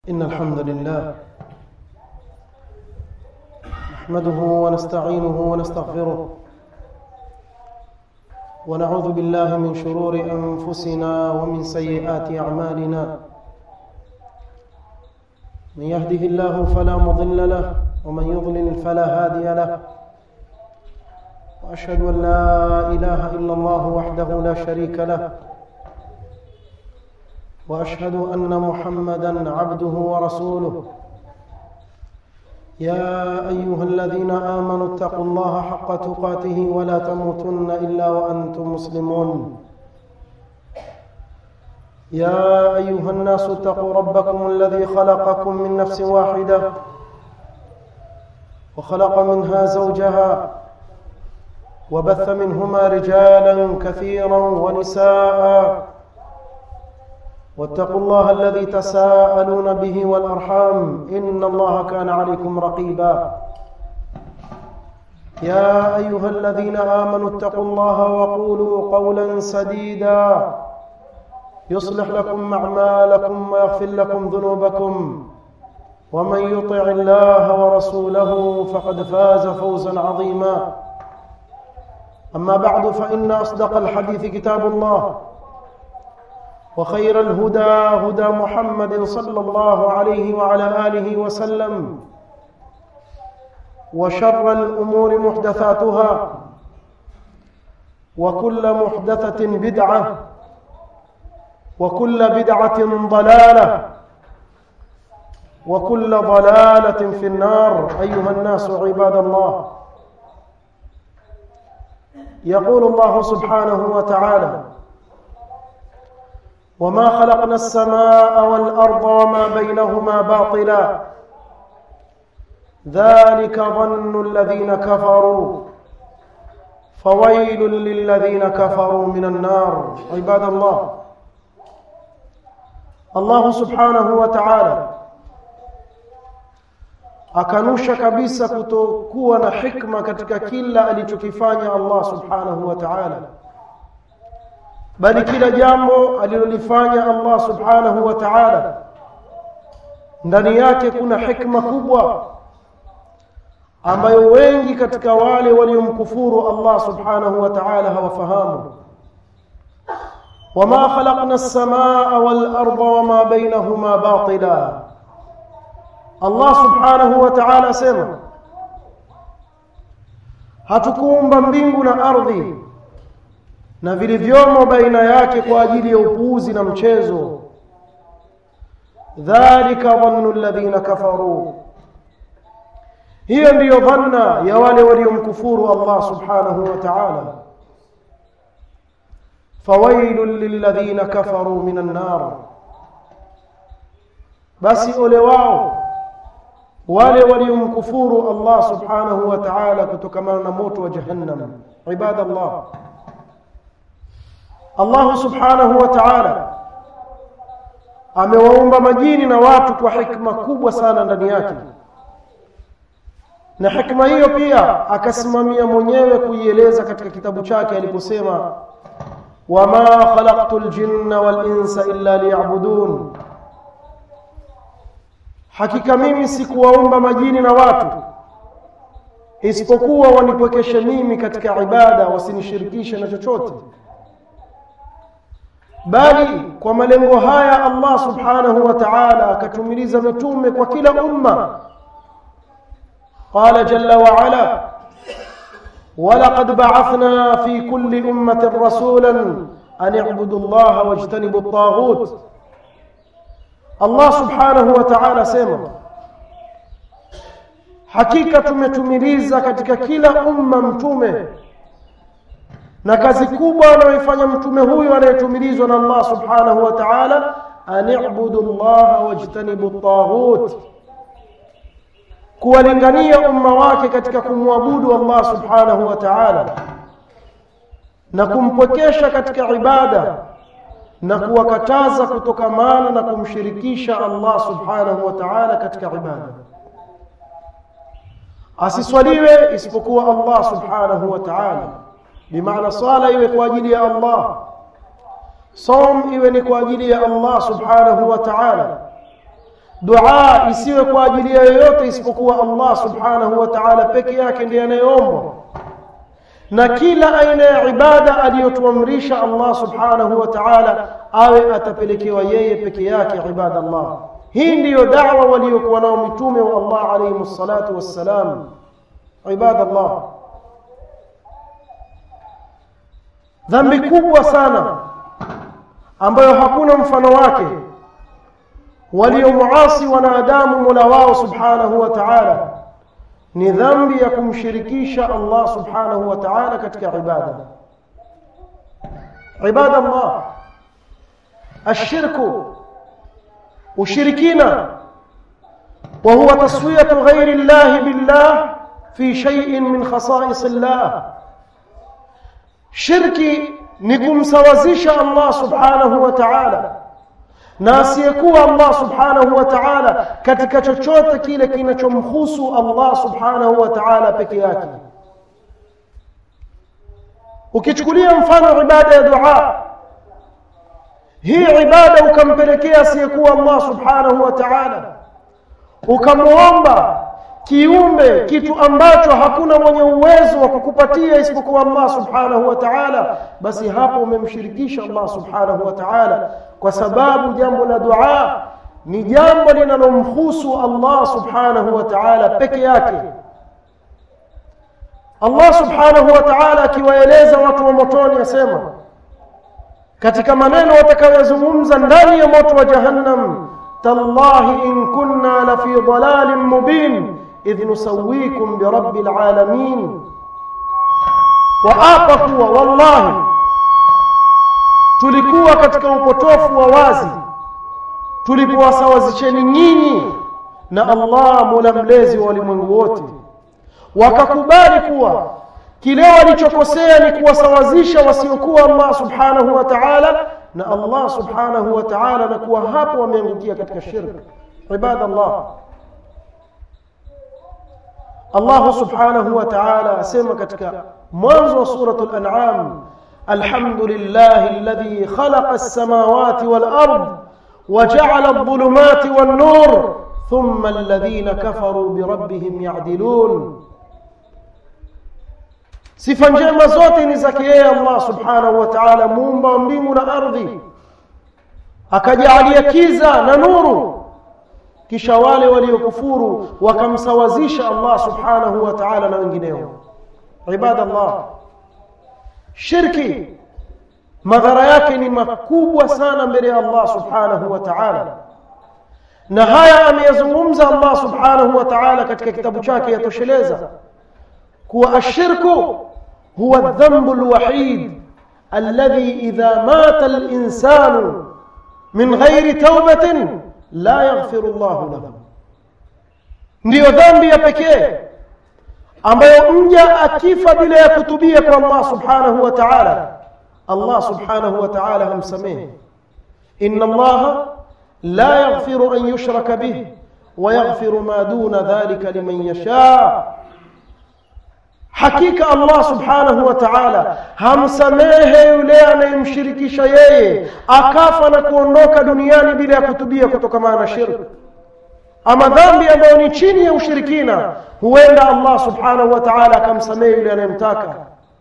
إن الحمد لله نحمده ونستعينه ونستغفره ونعوذ بالله من شرور أنفسنا ومن سيئات أعمالنا. من يهده الله فلا مضل له ومن يضلل فلا هادي له، وأشهد أن لا إله إلا الله وحده لا شريك له، وأشهد أن محمدًا عبده ورسوله. يا أيها الذين آمنوا اتقوا الله حق تقاته ولا تموتن إلا وأنتم مسلمون. يا أيها الناس اتقوا ربكم الذي خلقكم من نفس واحدة وخلق منها زوجها وبث منهما رجالا كثيرا ونساء، واتقوا الله الذي تساءلون به والأرحام إن الله كان عليكم رقيبا. يا أيها الذين آمنوا اتقوا الله وقولوا قولا سديدا يصلح لكم أعمالكم ويغفر لكم ذنوبكم، ومن يطع الله ورسوله فقد فاز فوزا عظيما. أما بعد، فإن أصدق الحديث كتاب الله، وخير الهدى هدى محمد صلى الله عليه وعلى آله وسلم، وشر الأمور محدثاتها، وكل محدثة بدعة، وكل بدعة ضلالة، وكل ضلالة في النار. أيها الناس عباد الله، يقول الله سبحانه وتعالى: وما خلقنا السماء والأرض وما بينهما باطلا ذلك ظن الذين كفروا فويل للذين كفروا من النار. عباد الله، Allah subhanahu wa ta'ala akanusha kabisa kutokuwa na hikma katika kila alichokifanya Allah subhanahu wa ta'ala, bali kila jambo alilolifanya Allah subhanahu wa ta'ala ndani yake kuna hikma kubwa ambayo wengi katika wale waliomkufuru Allah subhanahu wa ta'ala hawafahamu. وما خلقنا السماء والأرض وما بينهما باطلا. Allah subhanahu wa ta'ala asema, hatukuumba mbingu na ardhi na vilivyomo baina yake kwa ajili ya upuuzi na mchezo. Dhalika dhannu alladhina kafaru, hiyo ndiyo dhanna ya wale waliomkufuru Allah subhanahu wa ta'ala. Fawailul lilladhina kafaru minan nar, basi ole wao wale waliomkufuru Allah subhanahu wa ta'ala kutokana na moto wa jahannam. Ibadallah, Allah subhanahu wa ta'ala amewaumba majini na watu kwa hikma kubwa sana ndani yake, na hikma hiyo pia akasimamia mwenyewe kuieleza katika kitabu chake aliposema: wama khalaqtul jinna wal insa illa liya'budun, hakika mimi sikuwaumba majini na watu isipokuwa wanipwekeshe mimi katika ibada, wasinishirikishe na chochote. Bali kwa malengo haya Allah subhanahu wa ta'ala akatumiliza mitume kwa kila umma. Qala jalla wa ala: walaqad ba'athna fi kulli ummatin rasulan an i'budu Allaha wajtanibu at-taghut. Allah subhanahu wa ta'ala sema, hakika tumetumiliza katika kila umma mtume, na kazi kubwa anayoifanya mtume huyu anayetumilizwa na Allah subhanahu wa ta'ala, ani'budu Allaha wajtanibu at-taghut, kuwalingania umma wake katika kumwabudu Allah subhanahu wa ta'ala na kumpwekesha katika ibada, na kuwakataza kutokamana na kumshirikisha Allah subhanahu wa ta'ala katika ibada. Asiswaliwe isipokuwa Allah subhanahu wa ta'ala, bimaana sala iwe kwa ajili ya Allah, som iwe ni kwa ajili ya Allah subhanahu wa ta'ala, dua isiwe kwa ajili ya yoyote isipokuwa Allah subhanahu wa ta'ala peke yake ndiye anayeomba, na kila aina ya ibada aliyotuamrisha Allah subhanahu wa ta'ala awe atapelekewa yeye peke yake ibadallah. Hii ndiyo da'wa waliokuwa nao mitume wa Allah alayhi salatu wassalam. Ibadallah, dhambi kubwa sana ambayo hakuna mfano wake waliomuasi wanadamu Mola wao subhanahu wa ta'ala ni dhambi ya kumshirikisha Allah subhanahu wa ta'ala katika ibada. Ibadallah, ashirku, ushirikina, wa huwa taswiyatu ghayri Allah billah fi shay'in min khasa'is Allah. Shirki ni kumsawazisha Allah subhanahu wa ta'ala na asiyekuwa Allah subhanahu wa ta'ala katika chochote kile kinachomhusu Allah subhanahu wa ta'ala peke yake. Ukichukulia mfano ibada ya dua, hii ibada ukampelekea asiyekuwa Allah subhanahu wa ta'ala, ukamuomba kiumbe kitu ambacho hakuna mwenye uwezo wa kukupatia isipokuwa Allah subhanahu wa ta'ala, basi hapo umemshirikisha Allah subhanahu wa ta'ala, kwa sababu jambo la dua ni jambo linalomhusu Allah subhanahu wa ta'ala peke yake. Allah subhanahu wa ta'ala akiwaeleza watu wa motoni asema katika maneno watakayozungumza ndani ya moto wa jahannam, tallahi in kunna la fi dhalalin mubin idh nusawwikum bi rabbil alamin. Waapa kuwa wallahi tulikuwa katika upotofu wa wazi tulipowasawazisheni nyinyi na Allah Mola mlezi wa ulimwengu wote. Wakakubali kuwa kile walichokosea ni kuwasawazisha wasiokuwa Allah subhanahu wa ta'ala na Allah subhanahu wa ta'ala, na kuwa hapo wameangukia katika shirk. Ibadallah, Allah subhanahu wa ta'ala asema katika mwanzo wa suratul an'am, alhamdulillahi alladhi khalaqa as-samawati wal ard wa ja'ala adh-dhulumati wan nur thumma alladhina kafaru bi rabbihim ya'dilun. Sifa njema zote ni zake yeye Allah subhanahu wa ta'ala, muumba wa mbingu na ardhi, akajalia kiza na nuru, kisha wale waliokufuru wakamsawazisha Allah subhanahu wa ta'ala na wengineo. Ibadallah, shirki madhara yake ni makubwa sana mbele ya Allah subhanahu wa ta'ala, na haya ameyazungumza Allah subhanahu wa ta'ala katika kitabu chake yatosheleza kuwa ashirku huwa adh-dhanbu al-wahid alladhi idha mata al-insanu min ghairi tawbatin la yaghfiru Allahu lahu. Ndiyo dhambi ya pekee ambayo mja akifa bila ya kutubia kwa Allah subhanahu wa ta'ala, Allah subhanahu wa ta'ala hamsamehe. Inna Allah la yaghfiru an yushraka bihi wa yaghfiru ma duna dhalika liman yasha. Hakika Allah subhanahu wa ta'ala hamsamehe yule anayemshirikisha yeye akafa na kuondoka duniani bila ya kutubia kutokana na shirki. Ama dhambi ambayo ni chini ya ushirikina, huenda Allah subhanahu wa ta'ala akamsamehe yule anayemtaka.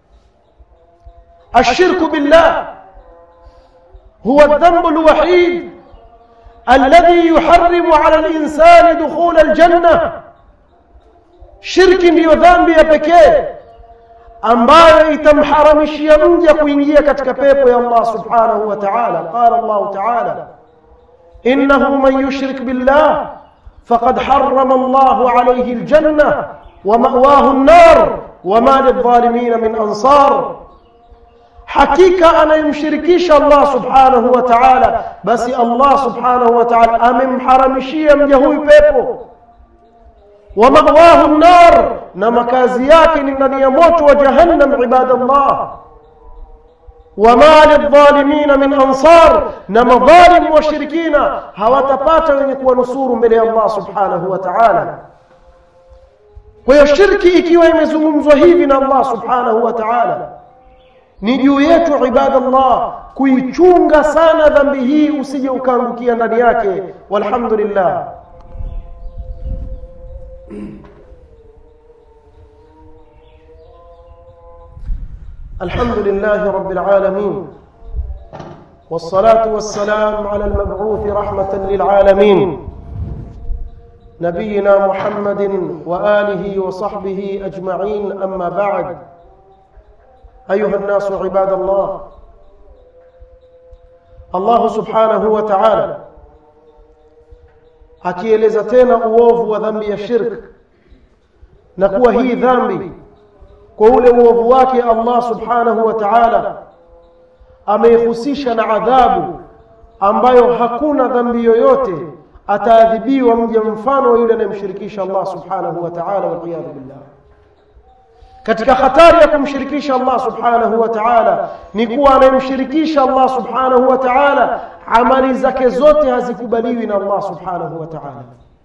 Ashirku billah huwa adh-dhanbu al-wahid alladhi yuharrimu 'ala al-insani dukhul al-jannah. Shirki ndiyo dhambi ya pekee ambayo itamharamishia mja kuingia katika pepo ya Allah subhanahu wa ta'ala. Qala Allah ta'ala, innahu man yushrik billah faqad harrama Allahu alayhi al-jannah wa ma'wahu an-nar wa ma lidh-dhalimin min ansar. Hakika anayemshirikisha Allah subhanahu wa ta'ala, basi Allah subhanahu wa ta'ala amemharamishia mja huyu pepo. Wa ma'wahu an-nar, na makazi yake ni ndani ya moto wa jahannam. Ibadallah, wa ma lidh-dhalimin min ansar, na madhalim wa shirikina hawatapata wenye kuwanusuru mbele ya Allah subhanahu wa ta'ala. Kwa hiyo shirki ikiwa imezungumzwa hivi na Allah subhanahu wa ta'ala, ni juu yetu ibadallah kuichunga sana dhambi hii, usije ukaangukia ndani yake. Walhamdulillah, الحمد لله رب العالمين والصلاة والسلام على المبعوث رحمة للعالمين نبينا محمد وآله وصحبه أجمعين. أما بعد، أيها الناس عباد الله، الله سبحانه وتعالى akieleza tena uovu wa dhambi ya shirk na kuwa hii dhambi kwa ule uovu wake Allah subhanahu wa ta'ala ameihusisha na adhabu ambayo hakuna dhambi yoyote ataadhibiwa mja mfano yule anayemshirikisha Allah subhanahu wa ta'ala, wal iyad billah. Katika hatari ya kumshirikisha Allah subhanahu wa ta'ala ni kuwa anayemshirikisha Allah subhanahu wa ta'ala amali zake zote hazikubaliwi na Allah subhanahu wa ta'ala.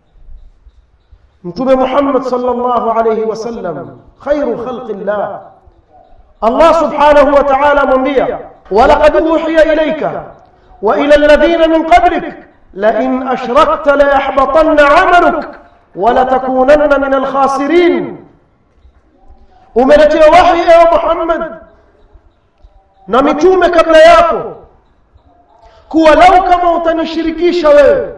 Mtume Muhammad sallallahu alayhi wasallam khairu khalqillah, Allah subhanahu wa ta'ala mwambia, walaqad uhiya ilayka wa ila alladhina min qablik la in ashrakta la yahbatanna 'amaluk wa la takunanna min al-khasirin. Umeletewa wahi ewe Muhammad na mitume kabla yako kuwa lau kama utanishirikisha wewe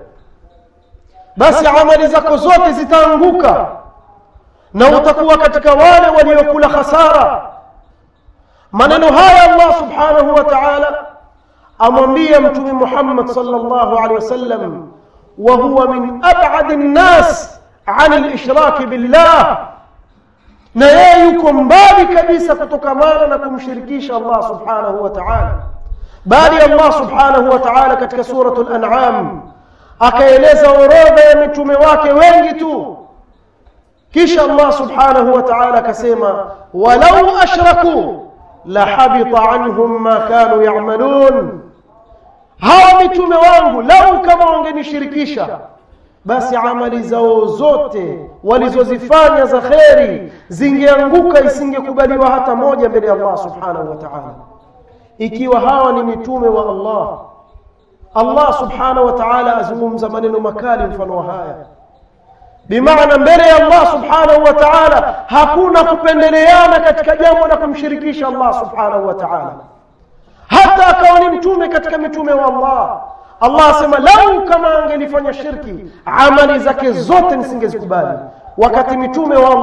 basi amali zako zote zitaanguka na utakuwa katika wale waliokula hasara. Maneno haya Allah subhanahu wa ta'ala amwambia mtume Muhammad sallallahu alaihi wasallam, wa huwa min ab'ad an-nas 'an al-ishrak billah, na yeye yuko mbali kabisa kutokamana na kumshirikisha Allah subhanahu wa ta'ala. Bali Allah subhanahu wa ta'ala katika suratul An'am akaeleza orodha ya mitume wake wengi tu, kisha Allah subhanahu wa ta'ala akasema, walau ashraku la habita anhum ma kanu ya'malun. Hawa mitume wangu lau kama wangenishirikisha basi amali zao zote walizozifanya za kheri zingeanguka, isingekubaliwa hata moja mbele ya Allah subhanahu wa ta'ala. Ikiwa hawa ni mitume wa Allah, Allah subhanahu wa ta'ala azungumza maneno makali mfano haya, bimaana mbele ya Allah subhanahu wa ta'ala hakuna kupendeleana katika jambo la kumshirikisha Allah subhanahu wa ta'ala. Hata akawa ni mtume katika mitume wa Allah, Allah asema lau kama angelifanya shirki amali zake zote nisingezikubali. Wakati mitume wa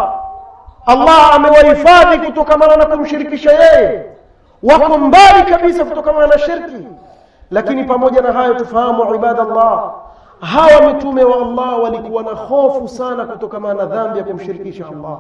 Allah amewahifadhi kutokana na kumshirikisha yeye, wako mbali kabisa kutokana na shirki. Lakini pamoja na hayo tufahamu ibadallah, hawa mitume wa Allah walikuwa na hofu sana kutokana na dhambi ya kumshirikisha Allah.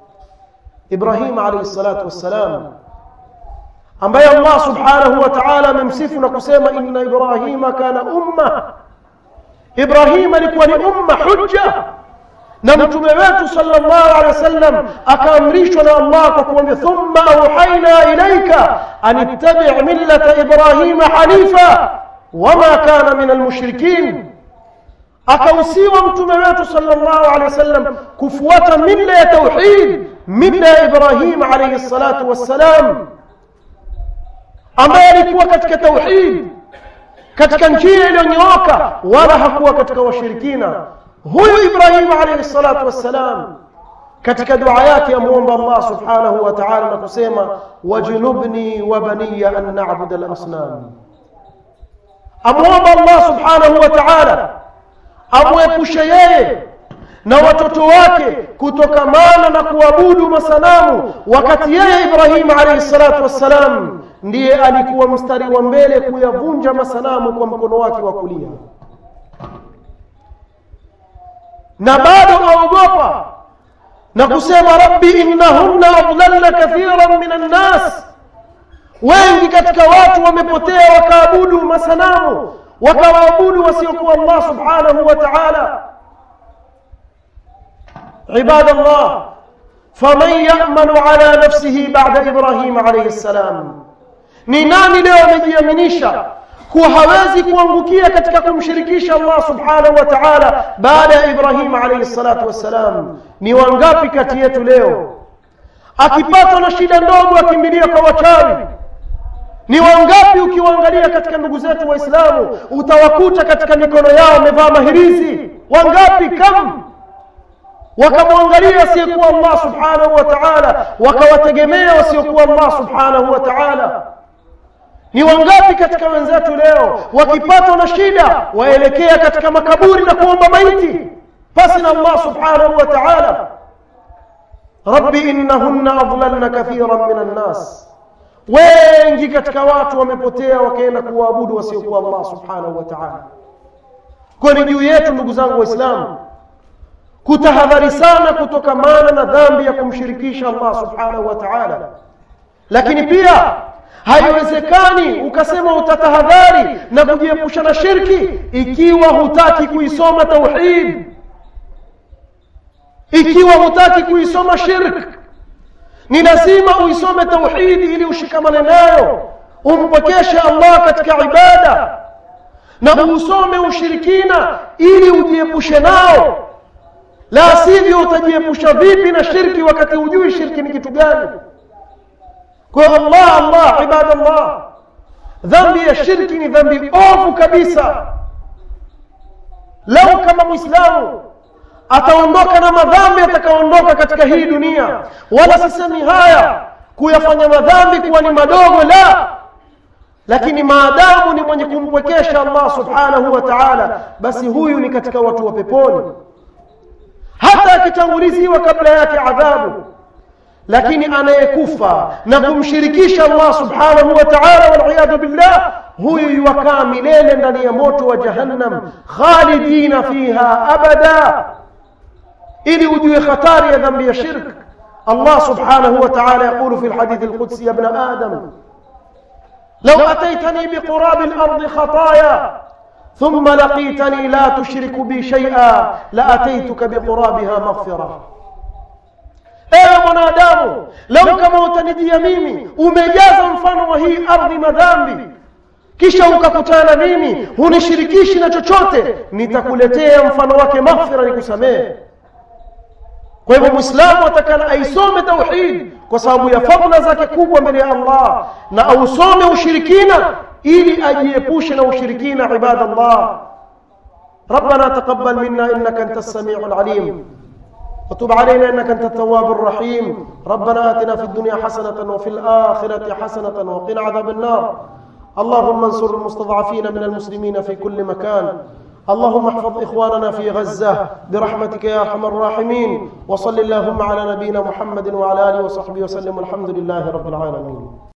Ibrahim alayhi salatu wassalam, ambaye Allah subhanahu wa ta'ala amemsifu na kusema inna Ibrahima kana umma, Ibrahim alikuwa ni umma hujja, na mtume wetu sallallahu alaihi wasallam akaamrishwa na Allah kwa kumwambia, thumma auhaina ilaika an ittabi' millata Ibrahima hanifa wama kana min almushrikin. Akausiwa mtume wetu sallallahu alaihi wasallam kufuata mila ya tauhid, mila ya Ibrahim alayhi salatu wassalam, ambaye alikuwa katika tauhid, katika njia iliyonyooka, wala hakuwa katika washirikina. Huyu Ibrahim alayhi salatu wassalam katika dua yake amuomba Allah subhanahu wa ta'ala na kusema, wajnubni wa baniya an na'budu al-asnam. Amuomba Allah subhanahu wa ta'ala amwepushe yeye na watoto wake kutokamana na kuabudu masanamu, wakati yeye Ibrahim alayhi salatu wassalam ndiye alikuwa mstari wa mbele kuyavunja masanamu kwa mkono wake wa kulia. Na bado aogopa na kusema, rabbi innahunna adlalna kathiran minan nas, wengi katika watu wamepotea wakaabudu masanamu, wakawaabudu wasiokuwa Allah subhanahu wa ta'ala. Ibadallah, faman ya'manu ala nafsihi ba'da Ibrahim alayhi salam, ni nani leo amejiaminisha kuwa hawezi kuangukia katika kumshirikisha Allah subhanahu wa ta'ala baada ya Ibrahim alayhi salatu wassalam? Ni wangapi kati yetu leo akipatwa na shida ndogo akimbilia kwa wachawi? Ni wangapi ukiwaangalia katika ndugu zetu Waislamu utawakuta katika mikono yao wamevaa mahirizi? Wangapi? Kam wakamwangalia asiyekuwa Allah subhanahu wa ta'ala, wakawategemea wasiokuwa Allah subhanahu wa ta'ala. Ni wangapi katika wenzetu leo wakipatwa na shida waelekea katika makaburi na kuomba maiti pasi na Allah subhanahu wa ta'ala? Rabbi innahunna adlalna kathiran minan nas, wengi katika watu wamepotea wakaenda kuabudu wasiokuwa Allah subhanahu wa ta'ala. Kwa ni juu yetu ndugu zangu waislamu kutahadhari sana kutokamana na dhambi ya kumshirikisha Allah subhanahu wa ta'ala. Lakini pia haiwezekani ukasema utatahadhari na kujiepusha na shirki ikiwa hutaki kuisoma tauhid, ikiwa hutaki kuisoma shirk. Ni lazima uisome tauhid ili ushikamane nayo, umpokeshe Allah katika ibada, na usome ushirikina ili ujiepushe nao. La sivyo utajiepusha vipi na shirki wakati hujui shirki ni kitu gani? Kwa Allah ibadallah, dhambi ya shirki ni dhambi ovu kabisa. Lau kama Muislamu ataondoka na madhambi atakaondoka katika hii dunia, wala sisemi haya kuyafanya madhambi kuwa ni madogo, la, lakini maadamu ni mwenye kumpwekesha Allah subhanahu wa ta'ala, basi huyu ni katika watu wa peponi, hata akitanguliziwa kabla yake adhabu. Lakini anayekufa na kumshirikisha Allah subhanahu wa ta'ala, wal billah, huyu yuwakaa milele ndani ya moto wa jahannam, khalidina fiha abada. Ili ujue khatari ya dhambi ya shirk, Allah subhanahu wa ta'ala yaqulu fi alhadith alqudsi, ya ibn adam law ataytani biqurab al-ard khataaya thumma laqitani la tushriku bi shay'a la ataytuka biqurabiha maghfirah. Ewe mwanadamu, lau kama utanijia mimi umejaza mfano wa hii ardhi madhambi, kisha ukakutana na mimi hunishirikishi na chochote, nitakuletea mfano wake maghfira, nikusamehe. Kwa hivyo Muislamu atakana aisome tauhid kwa sababu ya fadhila zake kubwa mbele ya Allah, na ausome ushirikina ili ajiepushe na ushirikina. Ibadallah, Rabbana taqabbal minna innaka antas samiul alim وتب علينا إنك أنت التواب الرحيم. ربنا آتنا في الدنيا حسنة وفي الآخرة حسنة وقنا عذاب النار. اللهم انصر المستضعفين من المسلمين في كل مكان. اللهم احفظ إخواننا في غزة برحمتك يا أرحم الراحمين. وصل اللهم على نبينا محمد وعلى آله وصحبه وسلم. الحمد لله رب العالمين.